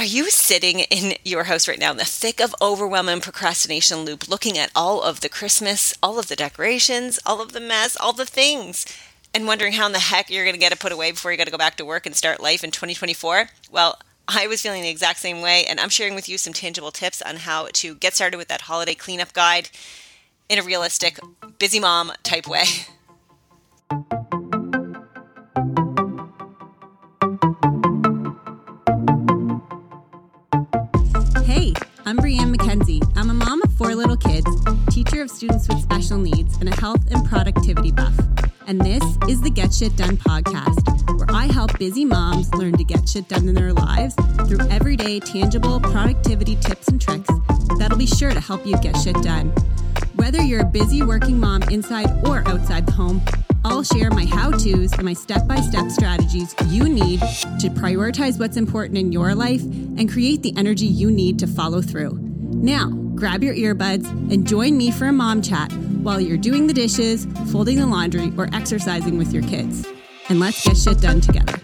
you sitting in your house right now in the thick of overwhelming procrastination loop, looking at all of the Christmas, all of the decorations, all of the mess, all the things, and wondering how in the heck you're going to get it put away before you got to go back to work and start life in 2024? Well, I was feeling the exact same way, and I'm sharing with you some tangible tips on how to get started with that holiday cleanup guide in a realistic, busy mom type way. Hey, I'm Brianne McKenzie. I'm a mom of 4 little kids, teacher of students with special needs, and a health and productivity buff. And this is the Get Shit Done podcast, where I help busy moms learn to get shit done in their lives through everyday, tangible productivity tips and tricks that'll be sure to help you get shit done. Whether you're a busy working mom inside or outside the home, I'll share my how-tos and my step-by-step strategies you need to prioritize what's important in your life and create the energy you need to follow through. Now, grab your earbuds and join me for a mom chat while you're doing the dishes, folding the laundry, or exercising with your kids. And let's get shit done together.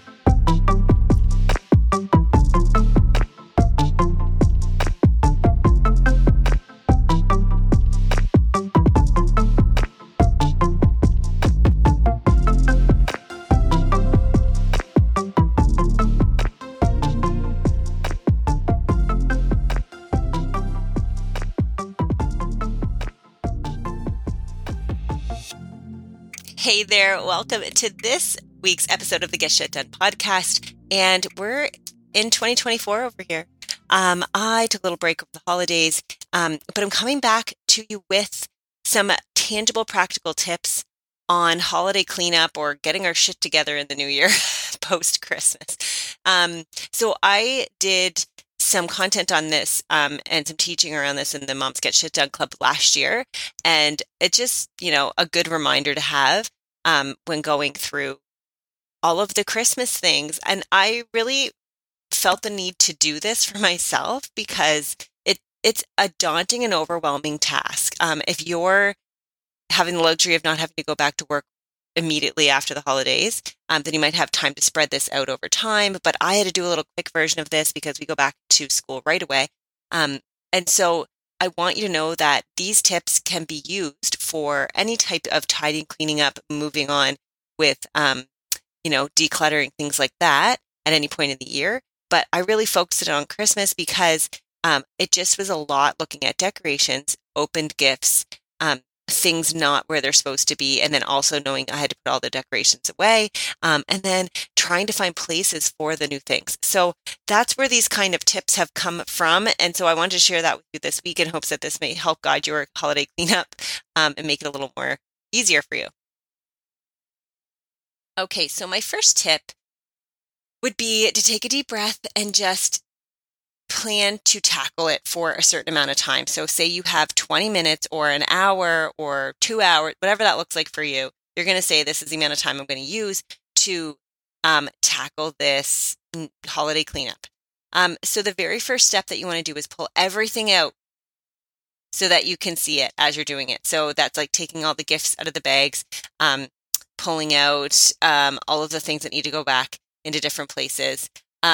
Hey there, welcome to this week's episode of the Get Shit Done podcast, and we're in 2024 over here. I took a little break over the holidays, but I'm coming back to you with some tangible, practical tips on holiday cleanup or getting our shit together in the new year post-Christmas. So I did some content on this and some teaching around this in the Moms Get Shit Done Club last year. And it's just, a good reminder to have when going through all of the Christmas things. And I really felt the need to do this for myself because it's a daunting and overwhelming task. If you're having the luxury of not having to go back to work immediately after the holidays, then you might have time to spread this out over time. But I had to do a little quick version of this because we go back to school right away. And so I want you to know that these tips can be used for any type of tidying, cleaning up, moving on with, decluttering, things like that at any point in the year. But I really focused it on Christmas because it just was a lot looking at decorations, opened gifts, things not where they're supposed to be, and then also knowing I had to put all the decorations away, and then trying to find places for the new things. So that's where these kind of tips have come from, and so I wanted to share that with you this week in hopes that this may help guide your holiday cleanup and make it a little more easier for you. Okay, so my first tip would be to take a deep breath and just plan to tackle it for a certain amount of time. So say you have 20 minutes or an hour or 2 hours, whatever that looks like for you, you're going to say, this is the amount of time I'm going to use to tackle this holiday cleanup. So the very first step that you want to do is pull everything out so that you can see it as you're doing it. So that's like taking all the gifts out of the bags, pulling out all of the things that need to go back into different places.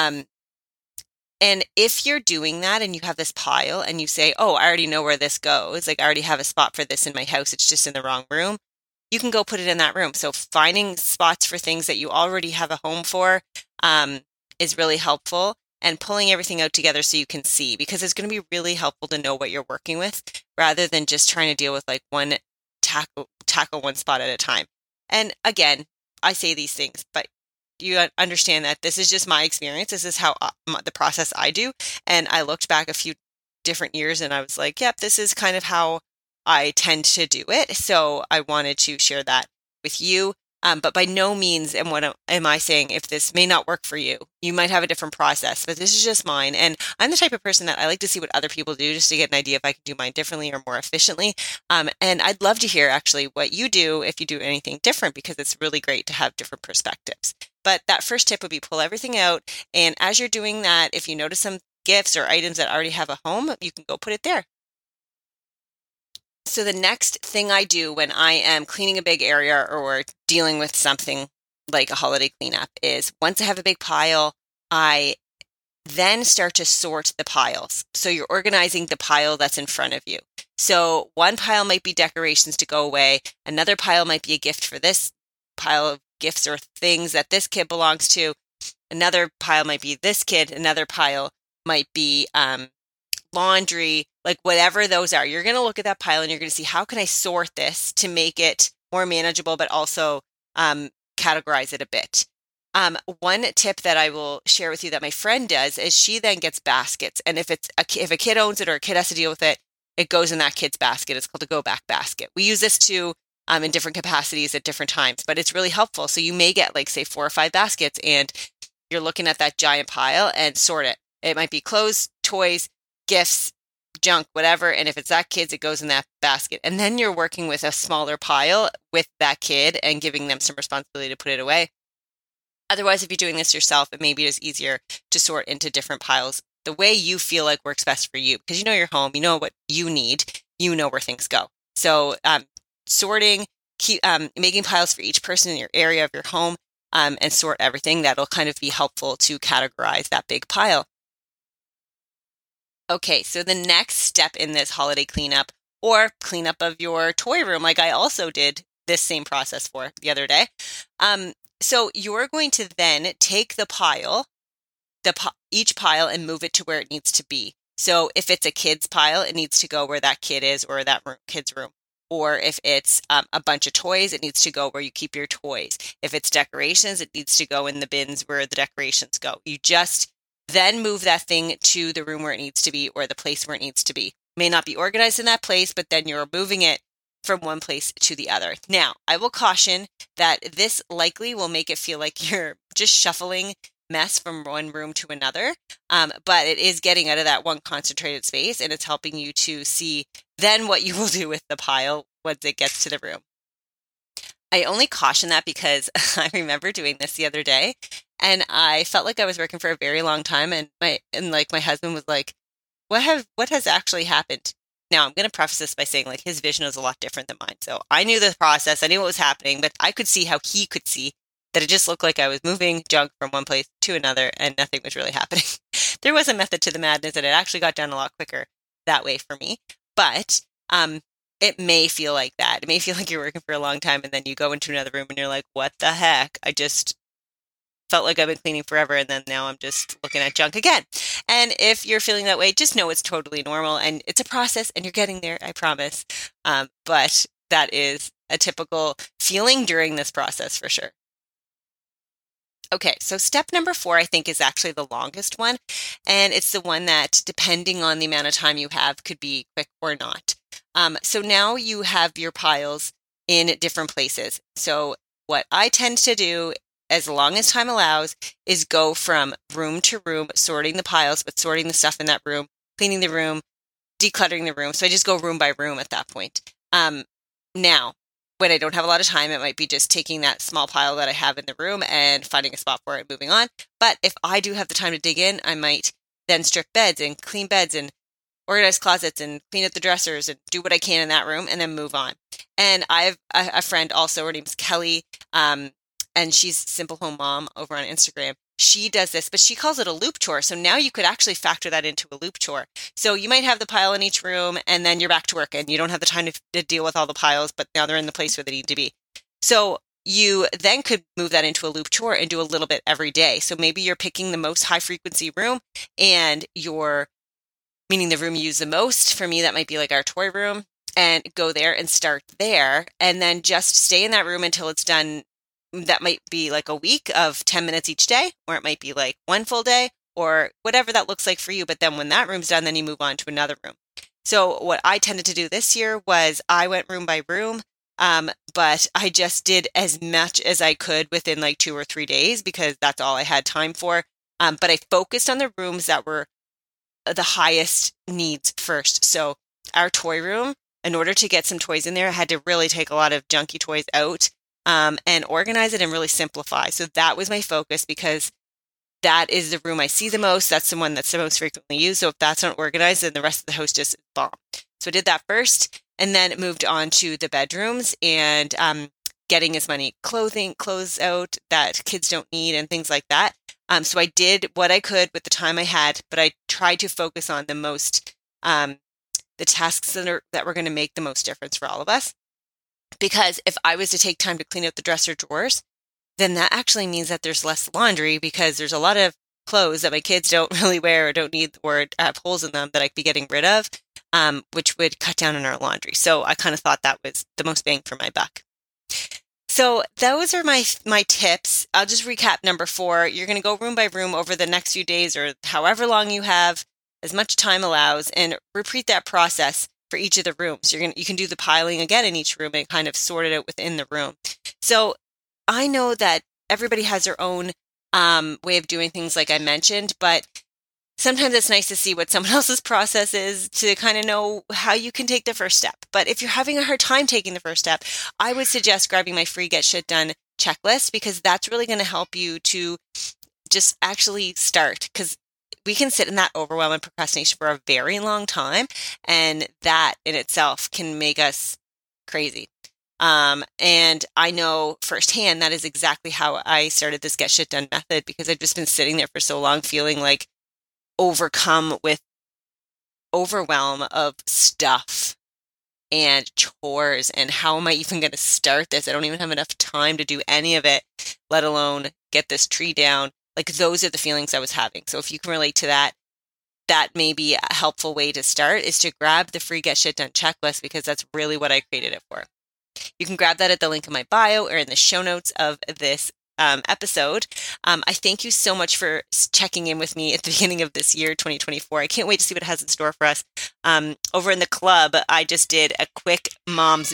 And if you're doing that and you have this pile and you say, oh, I already know where this goes, like I already have a spot for this in my house, it's just in the wrong room, you can go put it in that room. So finding spots for things that you already have a home for is really helpful, and pulling everything out together so you can see, because it's going to be really helpful to know what you're working with rather than just trying to deal with like one tackle one spot at a time. And again, I say these things, but you understand that this is just my experience. This is how the process I do. And I looked back a few different years and I was like, yep, this is kind of how I tend to do it. So I wanted to share that with you. But by no means am I saying if this may not work for you. You might have a different process, but this is just mine. And I'm the type of person that I like to see what other people do just to get an idea if I can do mine differently or more efficiently. And I'd love to hear actually what you do if you do anything different, because it's really great to have different perspectives. But that first tip would be pull everything out. And as you're doing that, if you notice some gifts or items that already have a home, you can go put it there. So the next thing I do when I am cleaning a big area or dealing with something like a holiday cleanup is, once I have a big pile, I then start to sort the piles. So you're organizing the pile that's in front of you. So one pile might be decorations to go away. Another pile might be a gift for this pile of gifts or things that this kid belongs to. Another pile might be this kid. Another pile might be laundry, like whatever those are. You're going to look at that pile and you're going to see, how can I sort this to make it more manageable, but also categorize it a bit. One tip that I will share with you that my friend does is she then gets baskets. And if a kid owns it or a kid has to deal with it, it goes in that kid's basket. It's called a go back basket. We use this too in different capacities at different times, but it's really helpful. So you may get like, say, 4 or 5 baskets and you're looking at that giant pile and sort it. It might be clothes, toys, gifts, junk, whatever. And if it's that kid's, it goes in that basket. And then you're working with a smaller pile with that kid and giving them some responsibility to put it away. Otherwise, if you're doing this yourself, it may be just easier to sort into different piles the way you feel like works best for you, because you know your home, you know what you need, you know where things go. So sorting, making piles for each person in your area of your home, and sort everything. That'll kind of be helpful to categorize that big pile. Okay, so the next step in this holiday cleanup or cleanup of your toy room, like I also did this same process for the other day. So you're going to then take the pile, each pile, and move it to where it needs to be. So if it's a kid's pile, it needs to go where that kid is or that kid's room. Or if it's a bunch of toys, it needs to go where you keep your toys. If it's decorations, it needs to go in the bins where the decorations go. You just then move that thing to the room where it needs to be or the place where it needs to be. It may not be organized in that place, but then you're moving it from one place to the other. Now, I will caution that this likely will make it feel like you're just shuffling mess from one room to another, but it is getting out of that one concentrated space, and it's helping you to see then what you will do with the pile once it gets to the room. I only caution that because I remember doing this the other day, and I felt like I was working for a very long time, and my husband was like, what has actually happened? Now, I'm going to preface this by saying, like, his vision was a lot different than mine. So I knew the process, I knew what was happening, but I could see how he could see that it just looked like I was moving junk from one place to another and nothing was really happening. There was a method to the madness, and it actually got done a lot quicker that way for me. But it may feel like that. It may feel like you're working for a long time and then you go into another room and you're like, what the heck? I just felt like I've been cleaning forever, and then now I'm just looking at junk again. And if you're feeling that way, just know it's totally normal, and it's a process, and you're getting there, I promise. But that is a typical feeling during this process for sure. Okay, so step number 4, I think, is actually the longest one, and it's the one that, depending on the amount of time you have, could be quick or not. So now you have your piles in different places. So what I tend to do, as long as time allows, is go from room to room, sorting the piles, but sorting the stuff in that room, cleaning the room, decluttering the room. So I just go room by room at that point. Now, when I don't have a lot of time, it might be just taking that small pile that I have in the room and finding a spot for it and moving on. But if I do have the time to dig in, I might then strip beds and clean beds and organize closets and clean up the dressers and do what I can in that room and then move on. And I have a friend also, her name's Kelly, and she's Simple Home Mom over on Instagram. She does this, but she calls it a loop chore. So now you could actually factor that into a loop chore. So you might have the pile in each room and then you're back to work and you don't have the time to deal with all the piles, but now they're in the place where they need to be. So you then could move that into a loop chore and do a little bit every day. So maybe you're picking the most high frequency room and meaning the room you use the most. For me, that might be like our toy room, and go there and start there and then just stay in that room until it's done. That might be like a week of 10 minutes each day, or it might be like one full day, or whatever that looks like for you. But then when that room's done, then you move on to another room. So what I tended to do this year was I went room by room, but I just did as much as I could within like 2 or 3 days because that's all I had time for. But I focused on the rooms that were the highest needs first. So our toy room, in order to get some toys in there, I had to really take a lot of junky toys out. And organize it and really simplify. So that was my focus because that is the room I see the most. That's the one that's the most frequently used. So if that's not organized, then the rest of the house just is bomb. So I did that first and then moved on to the bedrooms and getting as many clothes out that kids don't need and things like that. So I did what I could with the time I had, but I tried to focus on the tasks that were going to make the most difference for all of us. Because if I was to take time to clean out the dresser drawers, then that actually means that there's less laundry, because there's a lot of clothes that my kids don't really wear or don't need or have holes in them that I could be getting rid of, which would cut down on our laundry. So I kind of thought that was the most bang for my buck. So those are my tips. I'll just recap number 4. You're going to go room by room over the next few days, or however long you have, as much time allows, and repeat that process for each of the rooms. You can do the piling again in each room and kind of sort it out within the room. So I know that everybody has their own way of doing things, like I mentioned, but sometimes it's nice to see what someone else's process is to kind of know how you can take the first step. But if you're having a hard time taking the first step, I would suggest grabbing my free Get Shit Done checklist, because that's really going to help you to just actually start, because we can sit in that overwhelm and procrastination for a very long time, and that in itself can make us crazy. And I know firsthand that is exactly how I started this Get Shit Done method, because I've just been sitting there for so long feeling like overcome with overwhelm of stuff and chores, and how am I even going to start this? I don't even have enough time to do any of it, let alone get this tree down. Like, those are the feelings I was having. So if you can relate to that, that may be a helpful way to start, is to grab the free Get Shit Done checklist, because that's really what I created it for. You can grab that at the link in my bio or in the show notes of this episode. I thank you so much for checking in with me at the beginning of this year, 2024. I can't wait to see what it has in store for us. Over in the club, I just did a quick mom's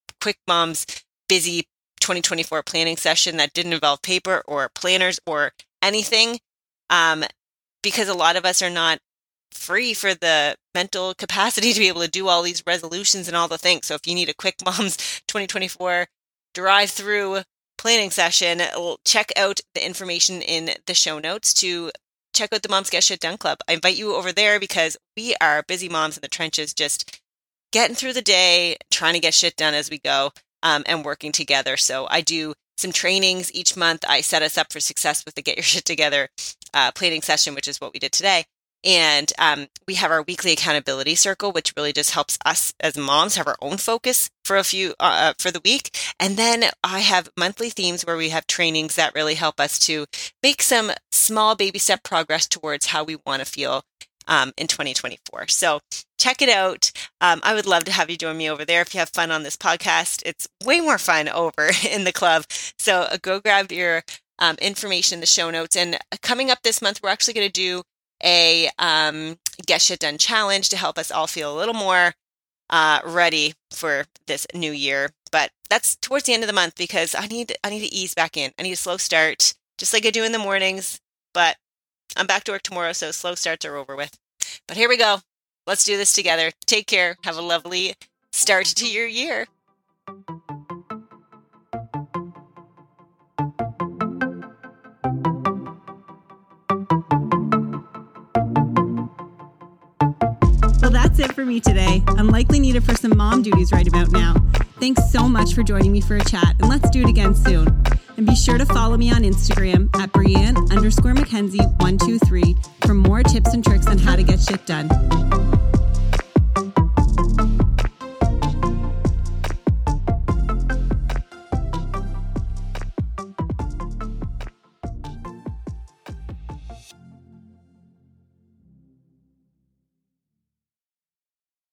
busy 2024 planning session that didn't involve paper or planners or anything, because a lot of us are not free for the mental capacity to be able to do all these resolutions and all the things. So if you need a quick mom's 2024 drive-through planning session, check out the information in the show notes to check out the Moms Get Shit Done Club. I invite you over there, because we are busy moms in the trenches, just getting through the day, trying to get shit done as we go, and working together. So I do some trainings each month. I set us up for success with the Get Your Shit Together planning session, which is what we did today. And we have our weekly accountability circle, which really just helps us as moms have our own focus for for the week. And then I have monthly themes where we have trainings that really help us to make some small baby step progress towards how we want to feel in 2024. So check it out. I would love to have you join me over there. If you have fun on this podcast, it's way more fun over in the club. So go grab your information in the show notes. And coming up this month, we're actually going to do a Get Shit Done challenge to help us all feel a little more ready for this new year. But that's towards the end of the month, because I need to ease back in. I need a slow start, just like I do in the mornings. But I'm back to work tomorrow, so slow starts are over with. But here we go. Let's do this together. Take care. Have a lovely start to your year. Well, that's it for me today. I'm likely needed for some mom duties right about now. Thanks so much for joining me for a chat, and let's do it again soon. And be sure to follow me on Instagram at Brianne_McKenzie123 for more tips and tricks on how to get shit done.